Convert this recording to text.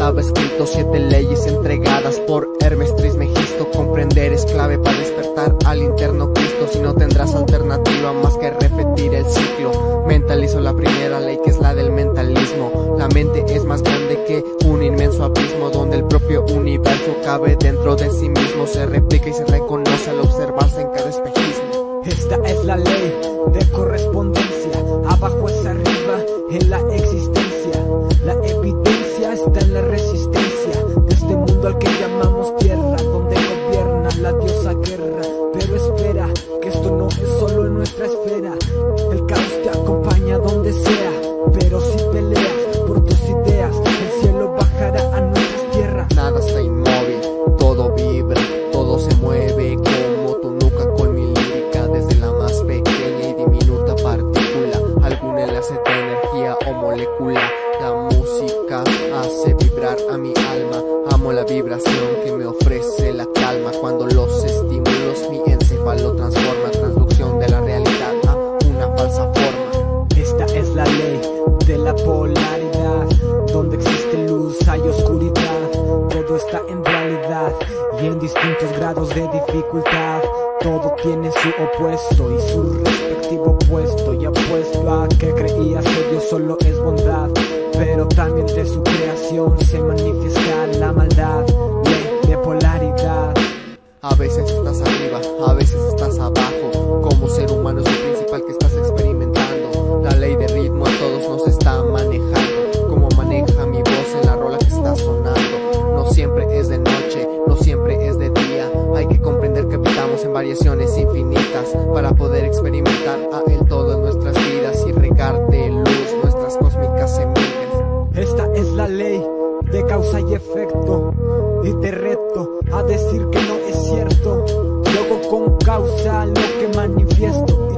estaba escrito, 7 leyes entregadas por Hermes Trismegisto. Comprender es clave para despertar al interno Cristo, si no tendrás alternativa más que repetir el ciclo. Mentalizo la primera ley, que es la del mentalismo. La mente es más grande que un inmenso abismo, donde el propio universo cabe dentro de sí mismo. Se replica y se reconoce al observarse en cada espejismo. Esta es la ley de correspondencia, abajo es arriba en la existencia. La evidencia está en la resistencia de este mundo al que llamamos tierra, donde gobierna la diosa guerra. Pero espera, que esto no es solo en nuestra esfera. El caos te acompaña donde sea, pero si peleas por tus ideas, el cielo bajará a nuestras tierras. Nada está inmóvil, todo vibra, todo se mueve como tu nuca con mi lírica, desde la más pequeña y diminuta partícula, algún enlace de energía o molécula. La música hace vibrar a mi alma, amo la vibración que me ofrece la calma. Cuando los estímulos mi encéfalo transforma, transducción de la realidad a una falsa forma. Esta es la ley de la polaridad, donde existe luz hay oscuridad. Todo está en dualidad y en distintos grados de dificultad. Todo tiene su opuesto y su respectivo puesto. Y apuesto a que creías que Dios solo es bondad, pero también de su creación se manifiesta la maldad. Ley de polaridad. A veces estás arriba, a veces estás abajo. Como ser humano es lo principal que estás experimentando. La ley de ritmo a todos nos está manejando, como maneja mi voz en la rola que está sonando. No siempre es de noche, no siempre es de día. Hay que comprender que habitamos en variaciones infinitas para poder experimentar a el todo en nuestras vidas y regar de luz nuestras cósmicas semillas. Esta es la ley de causa y efecto, y te reto a decir que no es cierto. Luego con causa lo que manifiesto.